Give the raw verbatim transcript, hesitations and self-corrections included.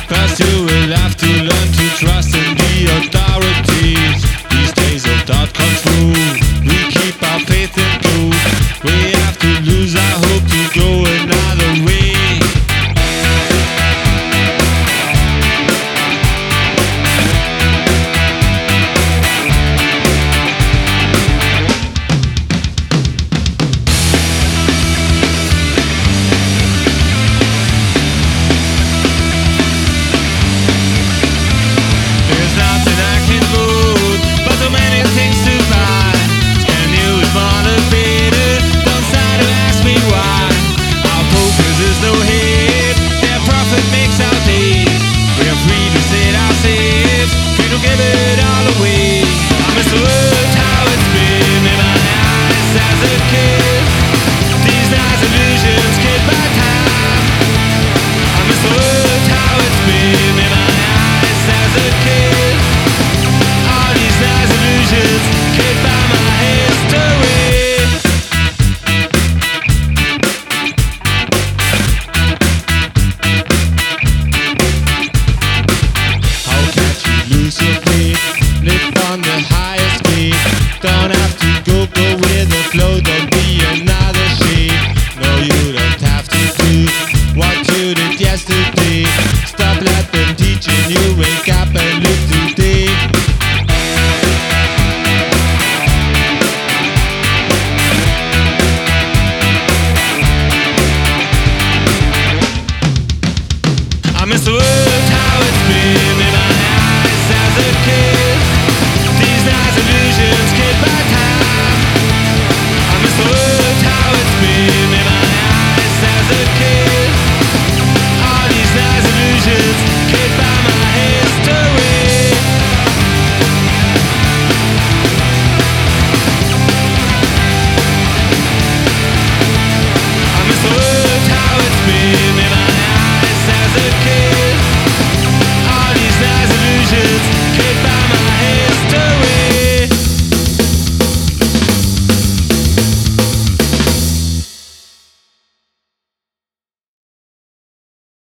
First you will have to learn to trust in the authorities. These days of thought control, we keep our faith in truth. We have to lose our hope to go another way. Don't have to go, go with the flow, don't be another sheep. No, you don't have to do what you did yesterday. Stop let them teaching you, wake up and live today. I miss the world, how it's been in my eyes as a kid. These nice illusions kid by time. I miss the world, how it's been.